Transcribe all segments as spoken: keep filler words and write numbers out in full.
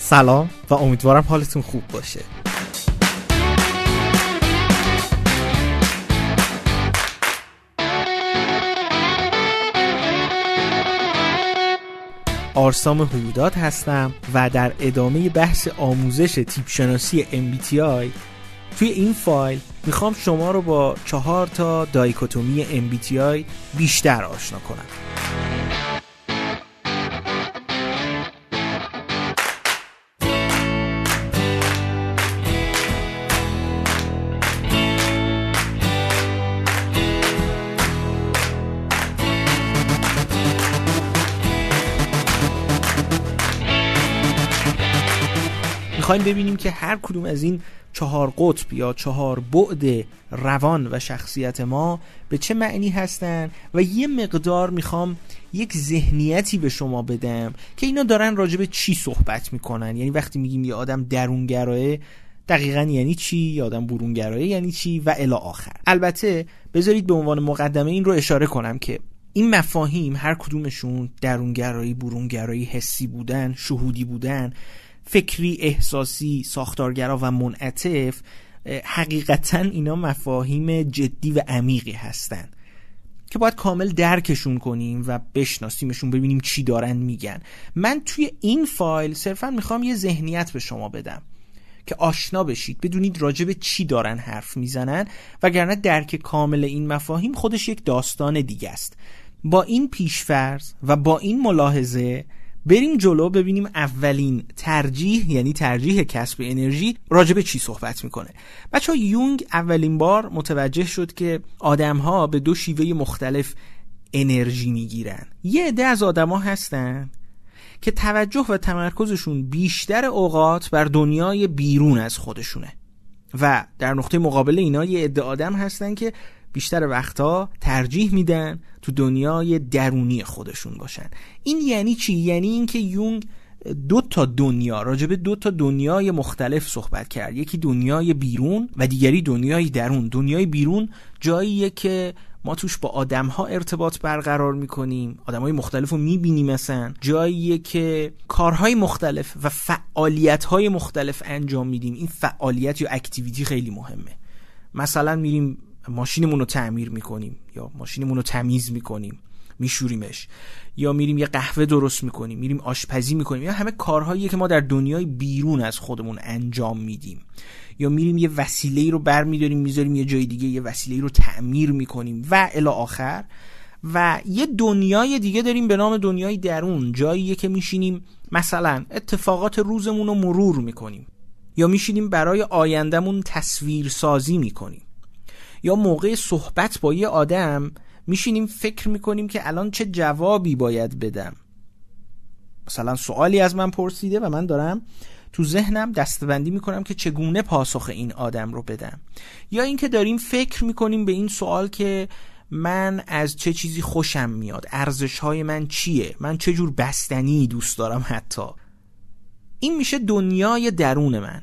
سلام و امیدوارم حالتون خوب باشه. آرسام هوداد هستم و در ادامه بحث آموزش تیپ شناسی ام بی تی آی توی این فایل میخوام شما رو با چهار تا دایکوتومی ام بی تی آی بیشتر آشنا کنم. میخوایم ببینیم که هر کدوم از این چهار قطب یا چهار بعد روان و شخصیت ما به چه معنی هستن و یه مقدار میخوام یک ذهنیتی به شما بدم که اینا دارن راجع به چی صحبت میکنن. یعنی وقتی میگیم یه آدم درونگرایه دقیقاً یعنی چی، یه آدم برونگرایه یعنی چی و الی آخر. البته بذارید به عنوان مقدمه این رو اشاره کنم که این مفاهیم هر کدومشون درونگرایی، برونگرایی، حسی بودن، شهودی بودن، فکری، احساسی، ساختارگرا و منعطف، حقیقتاً اینا مفاهیم جدی و عمیقی هستن که باید کامل درکشون کنیم و بشناسیمشون، ببینیم چی دارن میگن. من توی این فایل صرفاً میخوام یه ذهنیت به شما بدم که آشنا بشید، بدونید راجع به چی دارن حرف میزنن، وگرنه درک کامل این مفاهیم خودش یک داستان دیگه است. با این پیشفرض و با این ملاحظه بریم جلو، ببینیم اولین ترجیح، یعنی ترجیح کسب انرژی، راجع به چی صحبت میکنه. بچه ها، یونگ اولین بار متوجه شد که آدم ها به دو شیوه مختلف انرژی میگیرن. یه عده از آدم ها هستن که توجه و تمرکزشون بیشتر اوقات بر دنیای بیرون از خودشونه و در نقطه مقابل اینا یه عده آدم هستن که بیشتر وقتا ترجیح میدن تو دنیای درونی خودشون باشن. این یعنی چی؟ یعنی این که یونگ دو تا دنیا، راجب دو تا دنیای مختلف صحبت کرد. یکی دنیای بیرون و دیگری دنیای درون. دنیای بیرون جاییه که ما توش با آدم‌ها ارتباط برقرار می‌کنیم، آدم‌های مختلف رو می‌بینیم، مثلا جاییه که کارهای مختلف و فعالیت‌های مختلف انجام میدیم. این فعالیت یا اکتیویتی خیلی مهمه. مثلا میریم ماشینمون رو تعمیر میکنیم یا ماشینمون رو تمیز میکنیم، میشوریمش، یا میریم یه قهوه درست میکنیم، میریم آشپزی میکنیم، یا همه کارهاییه که ما در دنیای بیرون از خودمون انجام میدیم. یا میریم یه وسیله‌ای رو برمیداریم میذاریم یه جای دیگه، یه وسیله‌ای رو تعمیر میکنیم و الی آخر. و یه دنیای دیگه داریم به نام دنیای درون، جاییه که میشینیم مثلا اتفاقات روزمون رو مرور میکنیم، یا میشینیم برای آیندهمون تصویر سازی میکنیم، یا موقع صحبت با یه آدم میشینیم فکر میکنیم که الان چه جوابی باید بدم. مثلا سوالی از من پرسیده و من دارم تو ذهنم دسته‌بندی میکنم که چگونه پاسخ این آدم رو بدم. یا اینکه داریم فکر میکنیم به این سوال که من از چه چیزی خوشم میاد، ارزش‌های من چیه، من چه جور بستنی دوست دارم. حتی این میشه دنیای درون من.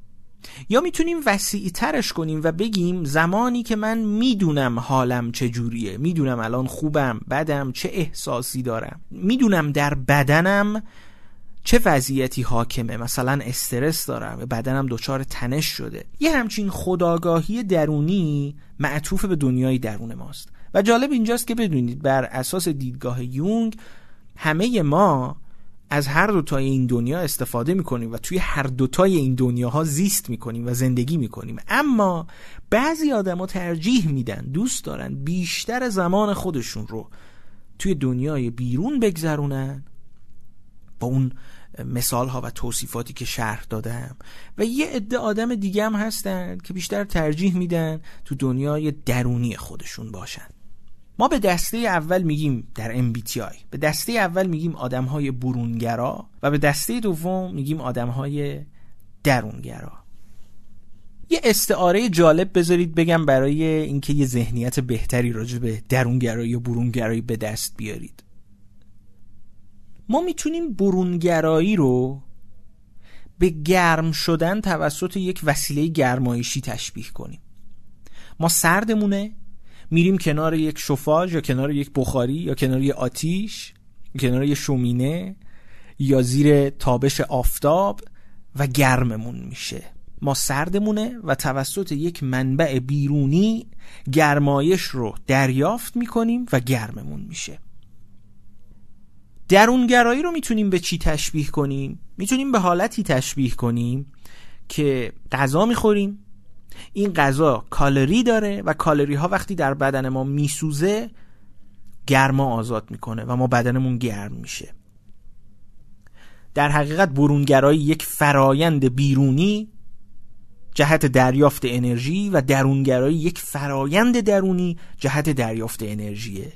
یا میتونیم وسیع ترش کنیم و بگیم زمانی که من میدونم حالم چجوریه، میدونم الان خوبم، بدم، چه احساسی دارم، میدونم در بدنم چه وضعیتی حاکمه، مثلا استرس دارم، بدنم دچار تنش شده. یه همچین خودآگاهی درونی معطوف به دنیای درون ماست. و جالب اینجاست که بدونید بر اساس دیدگاه یونگ همه ما از هر دوتای این دنیا استفاده میکنیم و توی هر دوتای این دنیاها زیست میکنیم و زندگی میکنیم. اما بعضی آدم ها ترجیح میدن، دوست دارن بیشتر زمان خودشون رو توی دنیای بیرون بگذرونن با اون مثال ها و توصیفاتی که شرح دادم. و یه عده آدم دیگه هم هستن که بیشتر ترجیح میدن تو دنیای درونی خودشون باشن. ما به دسته اول میگیم در ام بی تی آی، به دسته اول میگیم آدم‌های برونگرا و به دسته دوم میگیم آدم‌های درونگرا. یه استعاره جالب بذارید بگم برای اینکه یه ذهنیت بهتری راجع به درونگرایی و برونگرایی به دست بیارید. ما میتونیم برونگرایی رو به گرم شدن توسط یک وسیله گرمایشی تشبیه کنیم. ما سردمونه، میریم کنار یک شوفاژ یا کنار یک بخاری یا کنار یک آتیش، کنار یک شومینه یا زیر تابش آفتاب و گرممون میشه. ما سردمونه و توسط یک منبع بیرونی گرمایش رو دریافت میکنیم و گرممون میشه. درونگرایی رو میتونیم به چی تشبیه کنیم؟ میتونیم به حالتی تشبیه کنیم که غذا میخوریم، این غذا کالری داره و کالری ها وقتی در بدن ما میسوزه گرما آزاد میکنه و ما بدنمون گرم میشه. در حقیقت برونگرایی یک فرایند بیرونی جهت دریافت انرژی و درونگرایی یک فرایند درونی جهت دریافت انرژیه.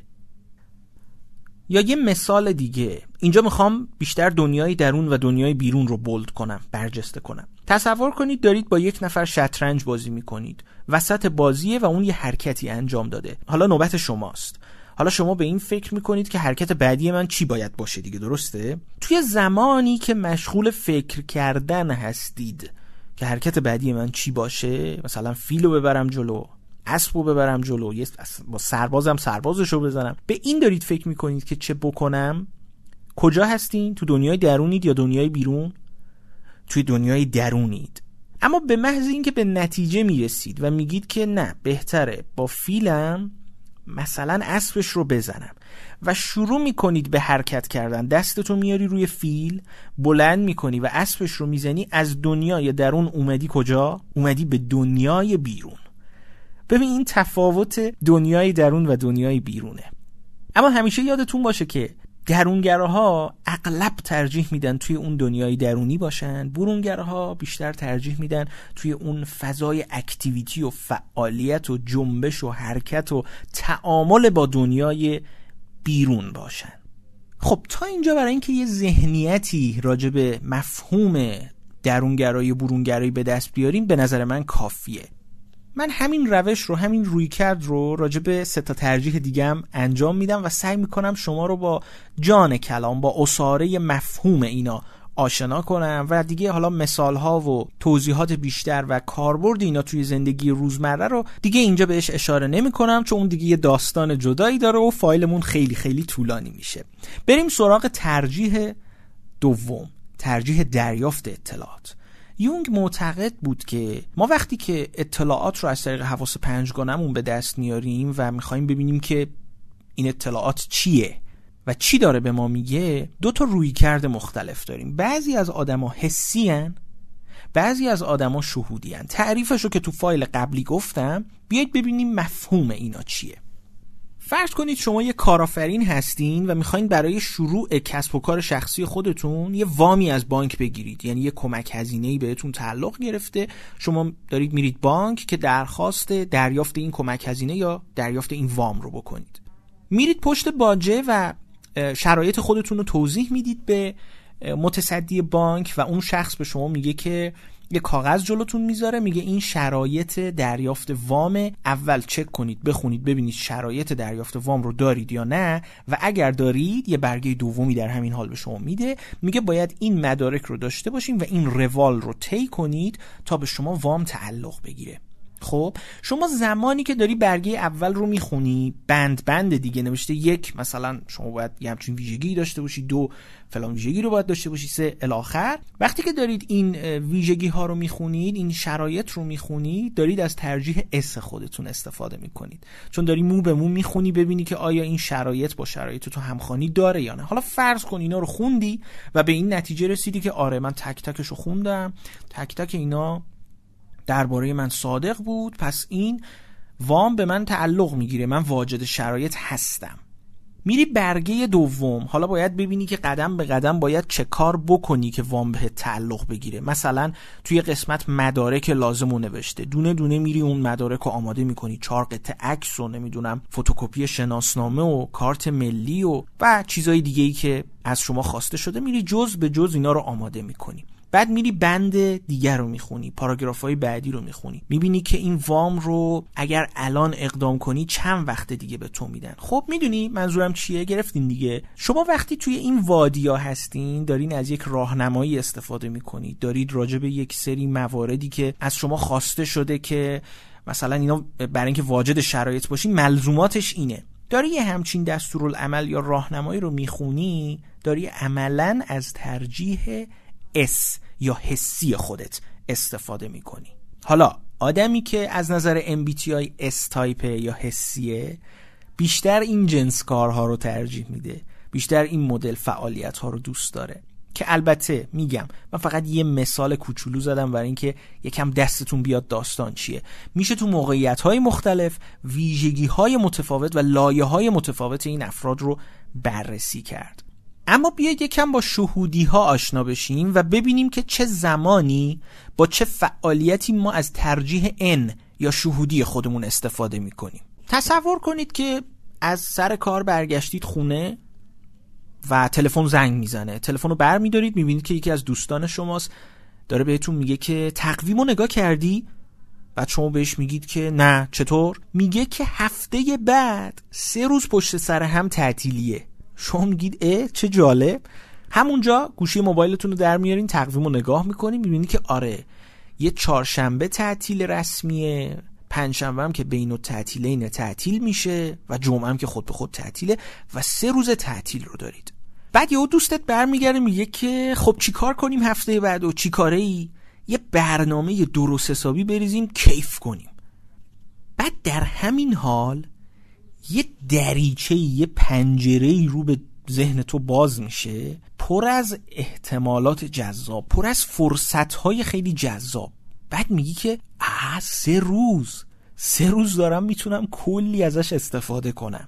یا یه مثال دیگه، اینجا میخوام بیشتر دنیای درون و دنیای بیرون رو بولد کنم، برجسته کنم. تصور کنید دارید با یک نفر شطرنج بازی میکنید، وسط بازیه و اون یه حرکتی انجام داده، حالا نوبت شماست. حالا شما به این فکر میکنید که حرکت بعدی من چی باید باشه دیگه، درسته؟ توی زمانی که مشغول فکر کردن هستید که حرکت بعدی من چی باشه، مثلا فیلو ببرم جلو، اسبو ببرم جلو، با سربازم سربازشو بزنم، به این دارید فکر میکنید که چه بکنم. کجا هستین؟ تو دنیای درونید یا دنیای بیرون؟ توی دنیای درونید. اما به محض اینکه به نتیجه میرسید و میگید که نه، بهتره با فیلم مثلا اسبش رو بزنم و شروع میکنید به حرکت کردن، دستتو میاری روی فیل، بلند میکنی و اسبش رو میزنی، از دنیای درون اومدی کجا؟ اومدی به دنیای بیرون. ببین این تفاوت دنیای درون و دنیای بیرونه. اما همیشه یادتون باشه که درونگراها اغلب ترجیح میدن توی اون دنیای درونی باشن، برونگراها بیشتر ترجیح میدن توی اون فضای اکتیویتی و فعالیت و جنبش و حرکت و تعامل با دنیای بیرون باشن. خب تا اینجا برای اینکه یه ذهنیتی راجع به مفهوم درونگرایی و برونگرایی به دست بیاریم به نظر من کافیه. من همین روش رو، همین رویکرد رو راجع به سه تا ترجیح دیگم انجام میدم و سعی میکنم شما رو با جان کلام، با اساره مفهوم اینا آشنا کنم و دیگه حالا مثالها و توضیحات بیشتر و کاربرد اینا توی زندگی روزمره رو دیگه اینجا بهش اشاره نمی کنم، چون اون دیگه یه داستان جدایی داره و فایلمون خیلی خیلی طولانی میشه. بریم سراغ ترجیح دوم، ترجیح دریافت اطلاعات. یونگ معتقد بود که ما وقتی که اطلاعات رو از طریق حواس پنجگانمون به دست میاریم و میخوایم ببینیم که این اطلاعات چیه و چی داره به ما میگه، دو تا رویکرد مختلف داریم. بعضی از آدما حسی ان، بعضی از آدما شهودی ان. تعریفشو که تو فایل قبلی گفتم، بیایید ببینیم مفهوم اینا چیه. فرض کنید شما یه کارآفرین هستین و میخواین برای شروع کسب و کار شخصی خودتون یه وامی از بانک بگیرید، یعنی یه کمک هزینه‌ای بهتون تعلق گرفته، شما دارید میرید بانک که درخواست دریافت این کمک هزینه یا دریافت این وام رو بکنید. میرید پشت باجه و شرایط خودتون رو توضیح میدید به متصدی بانک و اون شخص به شما میگه که یه کاغذ جلوتون میذاره، میگه این شرایط دریافت وام، اول چک کنید، بخونید ببینید شرایط دریافت وام رو دارید یا نه و اگر دارید یه برگه دومی در همین حال به شما میده، میگه باید این مدارک رو داشته باشین و این روال رو طی کنید تا به شما وام تعلق بگیره. خب شما زمانی که داری برگه اول رو میخونی، بند بند دیگه نوشته یک مثلا شما باید یه همچین ویژگی داشته باشی، دو فلان ویژگی رو باید داشته باشی، سه الی آخر. وقتی که دارید این ویژگی ها رو میخونید، این شرایط رو میخونید، دارید از ترجیح اس خودتون استفاده میکنید، چون داری مو به مو میخونی ببینی که آیا این شرایط با شرایط تو همخوانی داره یا نه. حالا فرض کن اینا رو خوندی و به این نتیجه رسیدی که آره من تک تکش رو خوندم، تک تک اینا درباره من صادق بود، پس این وام به من تعلق میگیره، من واجد شرایط هستم. میری برگه دوم، حالا باید ببینی که قدم به قدم باید چه کار بکنی که وام به تعلق بگیره. مثلا توی قسمت مدارک لازمو نوشته، دونه دونه میری اون مدارک رو آماده میکنی، چهار قطعه عکس و نمیدونم فتوکپی شناسنامه و کارت ملی و و چیزای دیگه‌ای که از شما خواسته شده، میری جز به جز اینا رو آماده میکنی. بعد میری بند دیگر رو میخونی، پاراگراف‌های بعدی رو میخونی، میبینی که این وام رو اگر الان اقدام کنی چند وقت دیگه به تو میدن. خب میدونی منظورم چیه؟ گرفتین دیگه. شما وقتی توی این وادیا هستین، دارین از یک راهنمایی استفاده میکنید، دارید راجع به یک سری مواردی که از شما خواسته شده که مثلا اینا برای اینکه واجد شرایط باشین ملزوماتش اینه، داری یه همچین دستورالعمل یا راهنمایی رو میخونی، داری عملاً از ترجیح اس یا حسی خودت استفاده میکنی. حالا آدمی که از نظر ام بی تی آی اس تایپه یا حسیه، بیشتر این جنس کارها رو ترجیح میده، بیشتر این مدل فعالیت ها رو دوست داره. که البته میگم من فقط یه مثال کوچولو زدم برای اینکه یکم دستتون بیاد داستان چیه. میشه تو موقعیت های مختلف ویژگی های متفاوت و لایه های متفاوت این افراد رو بررسی کرد. اما بیاید یکم با شهودی ها آشنا بشیم و ببینیم که چه زمانی با چه فعالیتی ما از ترجیح ان یا شهودی خودمون استفاده میکنیم. تصور کنید که از سر کار برگشتید خونه و تلفن زنگ میزنه. تلفن رو بر میدارید، میبینید که یکی از دوستان شماست داره بهتون میگه که تقویمو نگاه کردی؟ بعد شما بهش میگید که نه، چطور؟ میگه که هفته بعد سه روز پشت سر هم تعطیلیه. شما میگید اه چه جالب. همونجا گوشی موبایلتون رو در میارین، تقویمو نگاه میکنین، میبینید که آره یه چهارشنبه تعطیل رسمیه، پنجشنبه هم که بین التعطیلین تعطیل میشه و جمعه هم که خود به خود تعطیله و سه روز تعطیل رو دارید. بعد یهو دوستت برمیگره میگه که خب چی کار کنیم هفته بعد و چی کاره ای؟ یه برنامه درست حسابی بریزیم کیف کنیم. بعد در همین حال یه دریچه، یه پنجره رو به ذهن تو باز میشه، پر از احتمالات جذاب، پر از فرصت‌های خیلی جذاب. بعد میگی که آه سه روز سه روز دارم میتونم کلی ازش استفاده کنم.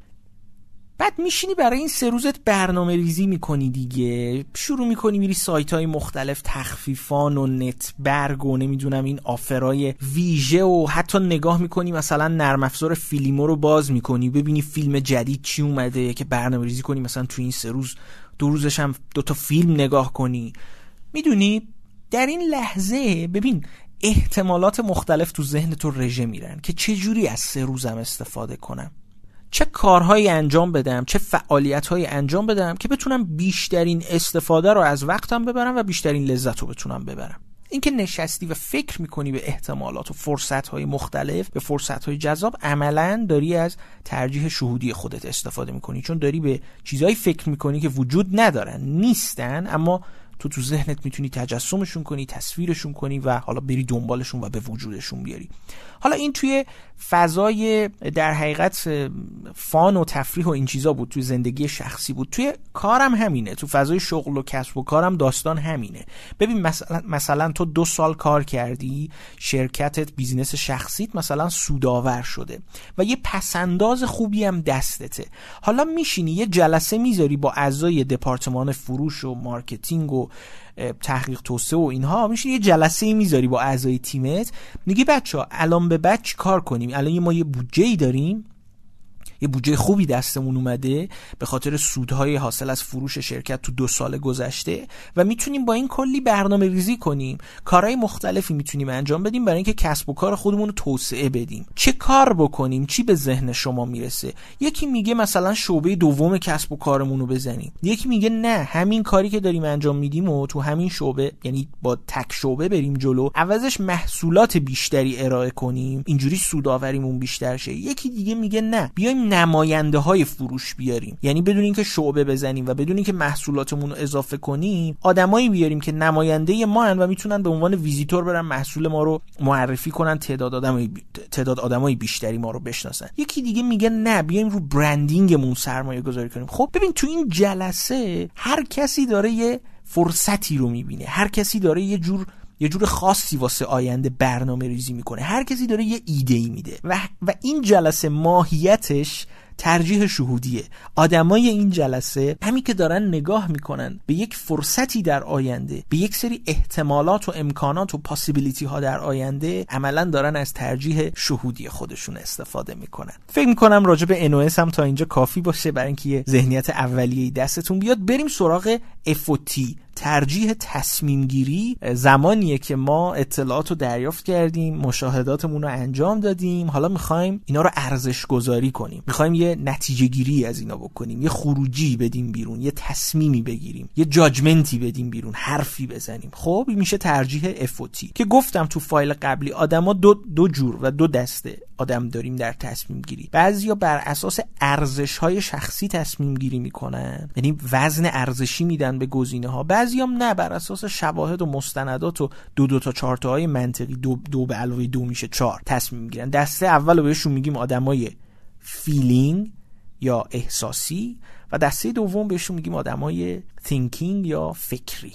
بعد میشینی برای این سه روزت برنامه ریزی میکنی دیگه، شروع میکنی میری سایت های مختلف تخفیفان و نت برگ و نمیدونم این آفرای ویژه و حتی نگاه میکنی مثلا نرم افزار فیلمو رو باز میکنی ببینی فیلم جدید چی اومده که برنامه ریزی کنی مثلا تو این سه روز دو روزش هم دوتا فیلم نگاه کنی. میدونی در این لحظه ببین احتمالات مختلف تو ذهن تو رژه میرن که چه جوری از سه روزم استفاده کنم، چه کارهایی انجام بدم، چه فعالیت‌هایی انجام بدم که بتونم بیشترین استفاده رو از وقتم ببرم و بیشترین لذت رو بتونم ببرم. اینکه نشستی و فکر میکنی به احتمالات و فرصت‌های مختلف، به فرصت‌های جذاب، عملاً داری از ترجیح شهودی خودت استفاده میکنی، چون داری به چیزایی فکر میکنی که وجود ندارن، نیستن، اما تو تو ذهنت میتونی تجسمشون کنی، تصویرشون کنی و حالا بری دنبالشون و به وجودشون بیاری. حالا این توی فضای در حقیقت فان و تفریح و این چیزا بود، توی زندگی شخصی بود، توی کارم همینه، تو فضای شغل و کسب و کارم داستان همینه. ببین مثلا مثلا تو دو سال کار کردی، شرکتت بیزینس شخصیت مثلا سودآور شده و یه پسنداز خوبی هم دستته. حالا میشینی یه جلسه میذاری با اعضای دپارتمان فروش و مارکتینگ و تحقیق توسعه و اینها، میشه یه جلسه میذاری با اعضای تیمت، میگی بچه‌ها الان به بعد چی کار کنیم؟ الان ما یه بودجه‌ای داریم، یه بودجه خوبی دستمون اومده به خاطر سودهای حاصل از فروش شرکت تو دو سال گذشته و میتونیم با این کلی برنامه ریزی کنیم، کارهای مختلفی میتونیم انجام بدیم برای اینکه کسب و کار خودمون رو توسعه بدیم. چه کار بکنیم؟ چی به ذهن شما میرسه؟ یکی میگه مثلا شعبه دوم کسب و کارمون رو بزنیم، یکی میگه نه همین کاری که داریم انجام میدیم و تو همین شعبه، یعنی با تک شعبه بریم جلو، عوضش محصولات بیشتری ارائه کنیم، اینجوری سودآوریمون بیشتر شه. یکی دیگه میگه نه بیایم نماینده های فروش بیاریم، یعنی بدون اینکه شعبه بزنیم و بدون اینکه محصولاتمون رو اضافه کنیم، آدمایی بیاریم که نماینده ما هن و میتونن به عنوان ویزیتور برن محصول ما رو معرفی کنن، تعداد آدمای تعداد آدمای بیشتری ما رو بشناسن. یکی دیگه میگه نه بیایم رو برندینگمون سرمایه گذاری کنیم. خب ببین تو این جلسه هر کسی داره یه فرصتی رو میبینه، هر کسی داره یه جور یه جور خاصی واسه آینده برنامه ریزی میکنه، هر کسی داره یه ایده‌ای میده و و این جلسه ماهیتش ترجیح شهودیه. آدمای این جلسه همین که دارن نگاه میکنن به یک فرصتی در آینده، به یک سری احتمالات و امکانات و پاسیبیلیتی ها در آینده، عملا دارن از ترجیح شهودی خودشون استفاده میکنن. فکر میکنم راجع به ان او اس هم تا اینجا کافی باشه برای اینکه یه ذهنیت اولیه‌ای دستتون بیاد. بریم سراغ اف او تی، ترجیح تصمیم گیری زمانیه که ما اطلاعات رو دریافت کردیم، مشاهداتمون رو انجام دادیم، حالا میخوایم اینا رو ارزش گذاری کنیم، میخوایم یه نتیجه گیری از اینا بکنیم، یه خروجی بدیم بیرون، یه تصمیمی بگیریم، یه جاجمنتی بدیم بیرون، حرفی بزنیم. خب این میشه ترجیح اف و تی که گفتم تو فایل قبلی آدما دو دو جور و دو دسته آدم داریم در تصمیم گیری. بعضیا بر اساس ارزش‌های شخصی تصمیم گیری میکنن، یعنی وزن ارزشی میدن به گزینه‌ها. بعضیام نه، بر اساس شواهد و مستندات و دو دو تا چهار تاهای منطقی، دو دو به علاوه دو میشه چهار تصمیم میگیرن. دسته اول رو بهشون میگیم آدمای فیلینگ یا احساسی و دسته دوم بهشون میگیم آدمای تینکینگ یا فکری.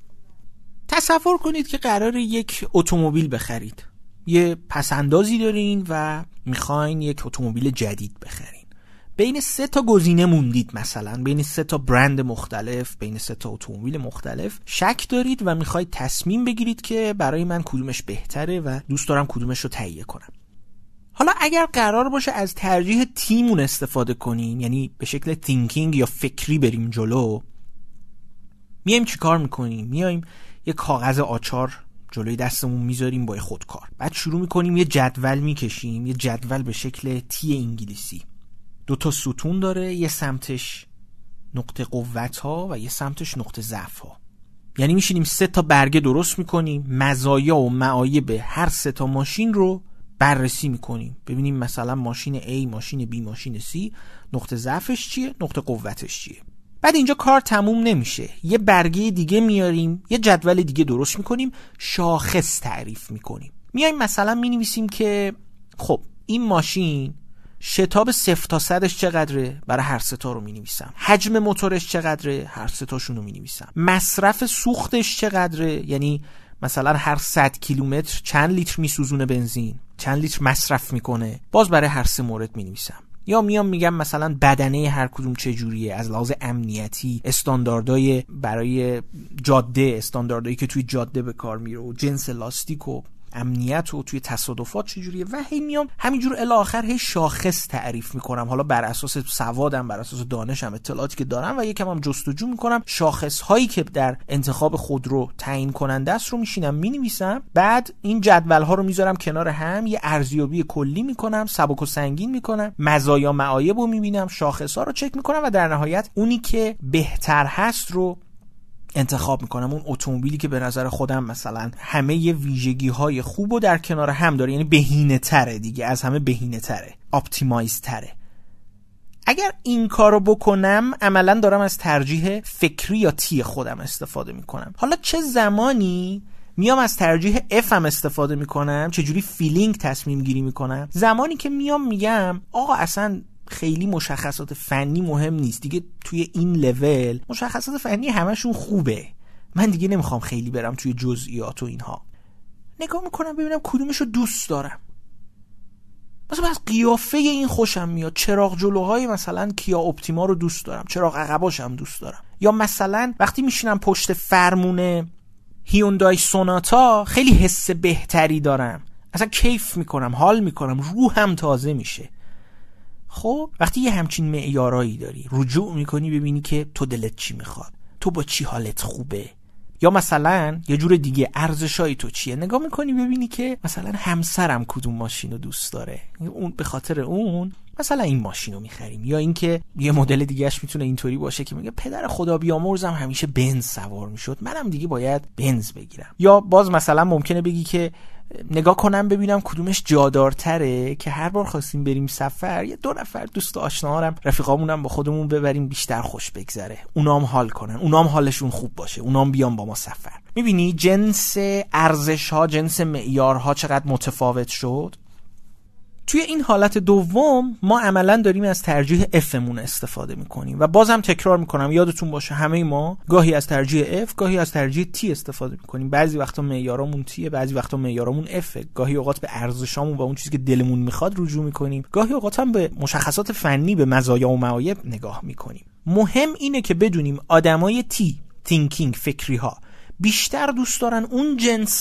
تصور کنید که قراره یک اتومبیل بخرید. یه پسندازی دارین و میخواین یک اتومبیل جدید بخرین. بین سه تا گزینه موندید، مثلا بین سه تا برند مختلف، بین سه تا اتومبیل مختلف شک دارید و میخواید تصمیم بگیرید که برای من کدومش بهتره و دوست دارم کدومش رو تهیه کنم. حالا اگر قرار باشه از ترجیح تیمون استفاده کنیم، یعنی به شکل تینکینگ یا فکری بریم جلو، میایم چی کار میکنیم؟ میایم یه کاغذ آچار جلوی دستمون میذاریم با خودکار، بعد شروع میکنیم یه جدول میکشیم، یه جدول به شکل تی انگلیسی، دو تا ستون داره، یه سمتش نقطه قوت ها و یه سمتش نقطه ضعف ها. یعنی میشینیم سه تا برگه درست میکنیم، مزایا و معایب هر سه تا ماشین رو بررسی میکنیم، ببینیم مثلا ماشین A، ماشین B، ماشین C نقطه ضعفش چیه، نقطه قوتش چیه. بعد اینجا کار تموم نمیشه، یه برگه دیگه میاریم، یه جدول دیگه درست میکنیم، شاخص تعریف میکنیم. میایم مثلا مینویسیم که خب این ماشین شتاب صفر تا صدش چقدره، برای هر سه تا رو مینویسم. حجم موتورش چقدره، هر سه تاشون رو مینویسم. مصرف سوختش چقدره، یعنی مثلا هر صد کیلومتر چند لیتر میسوزونه بنزین، چند لیتر مصرف میکنه، باز برای هر سه مورد مینویسم. یا میام میگم مثلا بدنه هر کدوم چه جوریه، از لحاظ امنیتی، استانداردهای برای جاده، استانداردهایی که توی جاده به کار میره و جنس لاستیک و امنیت و توی تصادفات چجوریه، و هی میام همینجور الی آخر هی شاخص تعریف میکنم، حالا بر اساس سوادم، بر اساس دانشم، اطلاعاتی که دارم، و یکم هم جستجو میکنم. شاخص هایی که در انتخاب خودرو تعیین کننده است رو میشینم مینویسم. بعد این جدول ها رو میذارم کنار هم، یه ارزیابی کلی میکنم، سبک و سنگین میکنم، مزایا معایب رو میبینم، شاخص ها رو چک میکنم و در نهایت اونی که بهتر هست رو انتخاب میکنم. اون اتومبیلی که به نظر خودم مثلا همه ی ویژگی های خوب و در کنار هم داره، یعنی بهینه تره دیگه، از همه بهینه تره، اپتیمایز تره. اگر این کارو بکنم عملا دارم از ترجیح فکری یا تی خودم استفاده میکنم. حالا چه زمانی میام از ترجیح اف هم استفاده میکنم، چجوری فیلینگ تصمیم گیری میکنم؟ زمانی که میام میگم آقا اصلا خیلی مشخصات فنی مهم نیست دیگه، توی این لول مشخصات فنی همشون خوبه، من دیگه نمیخوام خیلی برم توی جزئیات و اینها. نگاه میکنم ببینم کدومشو دوست دارم. مثلا از قیافه این خوشم میاد، چراغ جلوهای مثلا کیا اپتیما رو دوست دارم، چراغ عقباش هم دوست دارم. یا مثلا وقتی میشینم پشت فرمون هیوندای سوناتا خیلی حس بهتری دارم، اصلا کیف میکنم، حال میکنم، روحم تازه میشه. خب وقتی یه همچین معیارایی داری، رجوع میکنی ببینی که تو دلت چی میخواد، تو با چی حالت خوبه. یا مثلا یه جور دیگه، ارزشای تو چیه، نگاه میکنی ببینی که مثلا همسرم کدوم ماشین رو دوست داره، اون به خاطر اون مثلا این ماشین رو میخریم. یا اینکه یه مدل دیگهش میتونه اینطوری باشه که میگه پدر خدا بیامرزم همیشه بنز سوار میشد، منم دیگه باید بنز بگیرم. یا باز مثلا ممکنه بگی که نگاه کنم ببینم کدومش جادارتره که هر بار خواستیم بریم سفر یه دو نفر دوست آشناهارم، رفیقامونم با خودمون ببریم، بیشتر خوش بگذره، اونام حال کنن، اونام حالشون خوب باشه، اونام بیان با ما سفر. میبینی جنس ارزش ها، جنس معیارها چقدر متفاوت شد. توی این حالت دوم ما عملا داریم از ترجیح افمون استفاده میکنیم و بازم تکرار میکنم یادتون باشه همه ما گاهی از ترجیح اف، گاهی از ترجیح تی استفاده میکنیم. بعضی وقتا معیارامون تیه، بعضی وقتا معیارامون اف، گاهی اوقات به ارزشامون و اون چیزی که دلمون میخواد رجوع میکنیم، گاهی اوقات هم به مشخصات فنی، به مزایا و معایب نگاه میکنیم. مهم اینه که بدونیم آدمای تی، تینکینگ، فکری ها بیشتر دوست دارن اون جنس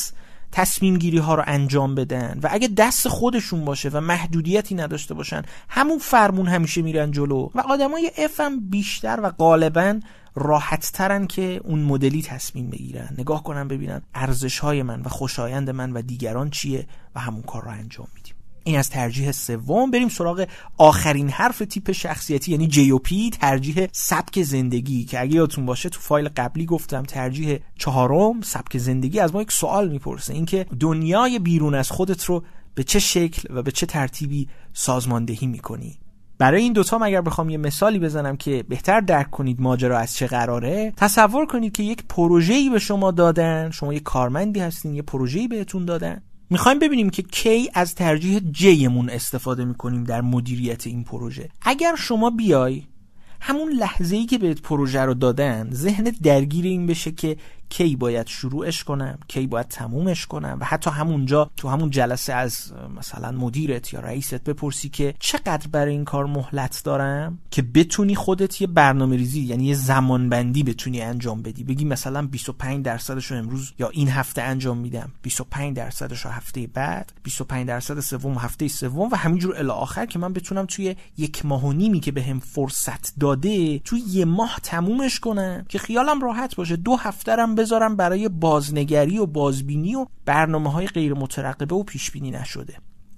تصمیم گیری ها رو انجام بدن و اگه دست خودشون باشه و محدودیتی نداشته باشن همون فرمون همیشه میرن جلو و آدمای اف هم بیشتر و غالباً راحت ترن که اون مدلی تصمیم بگیرن، نگاه کنن ببینن ارزش های من و خوشایند من و دیگران چیه و همون کار رو انجام میدیم. این از ترجیح سوم. بریم سراغ آخرین حرف تیپ شخصیتی یعنی جی او پی، ترجیح سبک زندگی، که اگه یادتون باشه تو فایل قبلی گفتم ترجیح چهارم سبک زندگی از ما یک سوال میپرسه، اینکه دنیای بیرون از خودت رو به چه شکل و به چه ترتیبی سازماندهی میکنی. برای این دوتا اگر بخوام یه مثالی بزنم که بهتر درک کنید ماجرا از چه قراره، تصور کنید که یک پروژه‌ای به شما دادن، شما یک کارمندی هستین، یه پروژه‌ای بهتون دادن، میخوایم ببینیم که کی از ترجیح جیمون استفاده میکنیم در مدیریت این پروژه. اگر شما بیای همون لحظه‌ای که بهت پروژه رو دادن ذهنت درگیر این بشه که کی باید شروعش کنم، کی باید تمومش کنم و حتی همونجا تو همون جلسه از مثلا مدیرت یا رئیست بپرسی که چقدر برای این کار مهلت دارم، که بتونی خودت یه برنامه ریزی یعنی یه زمان بندی بتونی انجام بدی، بگی مثلا بیست و پنج درصدش رو امروز یا این هفته انجام میدم، بیست و پنج درصدش رو هفته بعد، بیست و پنج درصد سوم هفته سوم و همینجور الی آخر، که من بتونم توی یک ماه و نیمی که بهم فرصت داده توی یه ماه تمومش کنم که خیالم راحت باشه، دو هفته رم بذارم برای بازنگری و بازبینی و برنامه‌های غیر مترقبه و پیشبینی نشده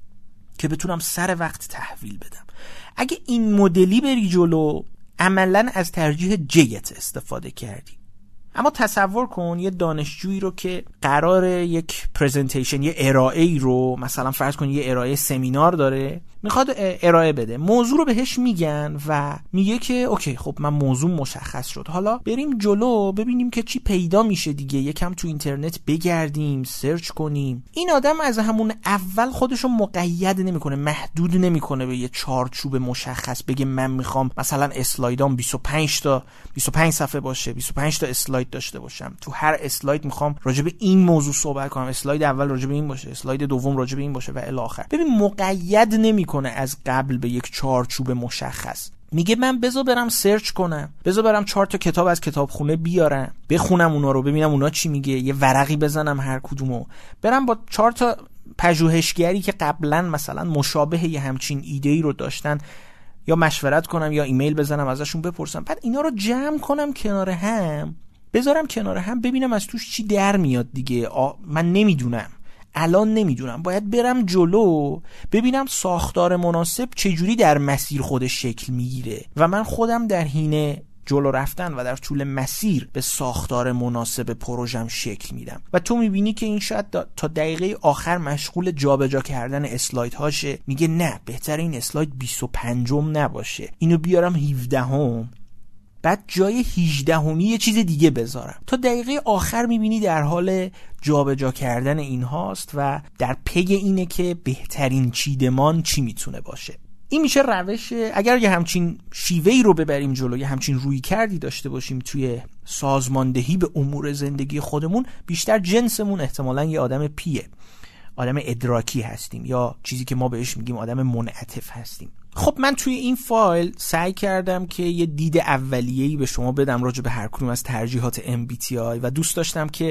که بتونم سر وقت تحویل بدم. اگه این مدلی بری جلو عملاً از ترجیح جیت استفاده کردی. اما تصور کن یه دانشجویی رو که قرار یک پرزنتیشن، یه ارائه‌ای رو مثلا فرض کن یه ارائه سمینار داره میخواد ارائه بده، موضوع رو بهش میگن و میگه که اوکی خب من موضوع مشخص شد، حالا بریم جلو ببینیم که چی پیدا میشه دیگه، یکم تو اینترنت بگردیم، سرچ کنیم. این آدم از همون اول خودشو مقید نمیکنه، محدود نمیکنه به یه چارچوب مشخص، بگه من میخوام مثلا اسلایدام بیست و پنج تا بیست و پنج صفحه باشه، بیست و پنج تا اسلاید داشته باشم، تو هر اسلاید میخوام راجع به این موضوع صحبت کنم، اسلاید اول راجع به این باشه، اسلاید دوم راجع به این باشه و الی آخر. ببین مقید نمیکنه از قبل به یک چارچوب مشخص، میگه من بذار برم سرچ کنم، بذار برم چهار تا کتاب از کتابخونه بیارم بخونم اونا رو، ببینم اونا چی میگه، یه ورقی بزنم هر کدومو، برم با چهار تا پژوهشگری که قبلا مثلا مشابه یه همچین ایده‌ای رو داشتن یا مشورت کنم یا ایمیل بزنم ازشون بپرسم، بعد اینا رو جمع کنم کنار هم، بذارم کنار هم، ببینم از توش چی در میاد دیگه. آ... من نمیدونم، الان نمیدونم، باید برم جلو ببینم ساختار مناسب چجوری در مسیر خودش شکل میگیره و من خودم در حین جلو رفتن و در طول مسیر به ساختار مناسب پروژم شکل میدم. و تو میبینی که این شاید تا دقیقه آخر مشغول جابجا کردن اسلاید هاشه، میگه نه بهتره این اسلاید بیست و پنجم نباشه، اینو بیارم هفدهم، بعد جای هجدهمی یه چیز دیگه بذارم. تا دقیقه آخر میبینی در حال جابجا کردن این هاست و در پی اینه که بهترین چیدمان چی میتونه باشه. این میشه روش. اگر یه همچین شیوهی رو ببریم جلو، یه همچین روی کردی داشته باشیم توی سازماندهی به امور زندگی خودمون، بیشتر جنسمون احتمالاً یه آدم پیه، آدم ادراکی هستیم، یا چیزی که ما بهش میگیم آدم منعطف هستیم. خب من توی این فایل سعی کردم که یه دید اولیه‌ای به شما بدم راجع به هر کدوم از ترجیحات ام بی تی آی و دوست داشتم که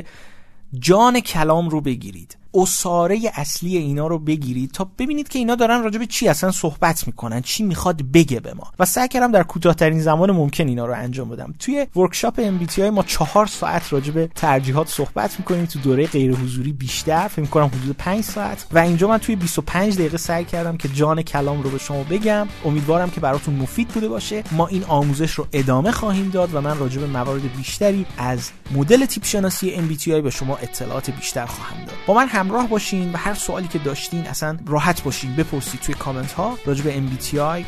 جان کلام رو بگیرید، اساره اصلی اینا رو بگیرید تا ببینید که اینا دارن راجع به چی اصلا صحبت میکنن، چی میخواد بگه به ما، و سعی کردم در کوتاه‌ترین زمان ممکن اینا رو انجام بدم. توی ورکشاپ ام بی تی آی ما چهار ساعت راجع به ترجیحات صحبت میکنیم، تو دوره غیر حضوری بیشتر، فکر میکنم حدود پنج ساعت، و اینجا من توی بیست و پنج دقیقه سعی کردم که جان کلام رو به شما بگم. امیدوارم که براتون مفید بوده باشه. ما این آموزش رو ادامه خواهیم داد و من راجع به موارد بیشتری از مدل تیپ شناسی ام بی تی آی به شما اطلاعات بیشتر خواهم داد. با من همراه باشین و هر سوالی که داشتین اصلا راحت باشین بپرسید توی کامنت ها راجع به ام بی تی آی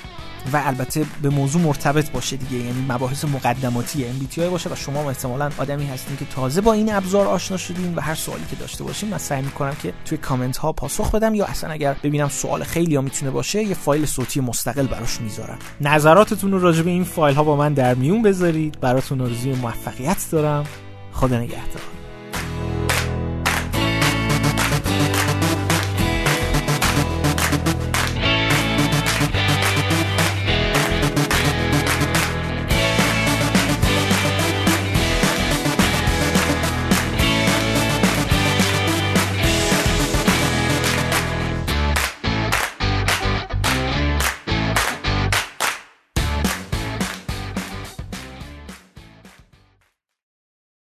و البته به موضوع مرتبط باشه دیگه، یعنی مباحث مقدماتی ام بی تی آی باشه و شما احتمالاً آدمی هستین که تازه با این ابزار آشنا شدین و هر سوالی که داشته باشین من سعی میکنم که توی کامنت ها پاسخ بدم، یا اصلا اگر ببینم سوال خیلی ها میتونه باشه یه فایل صوتی مستقل براش میذارم. نظراتتون رو راجع به این فایل ها با من در میون بذارید. براتون آرزوی موفقیت دارم. خدا نگهدار.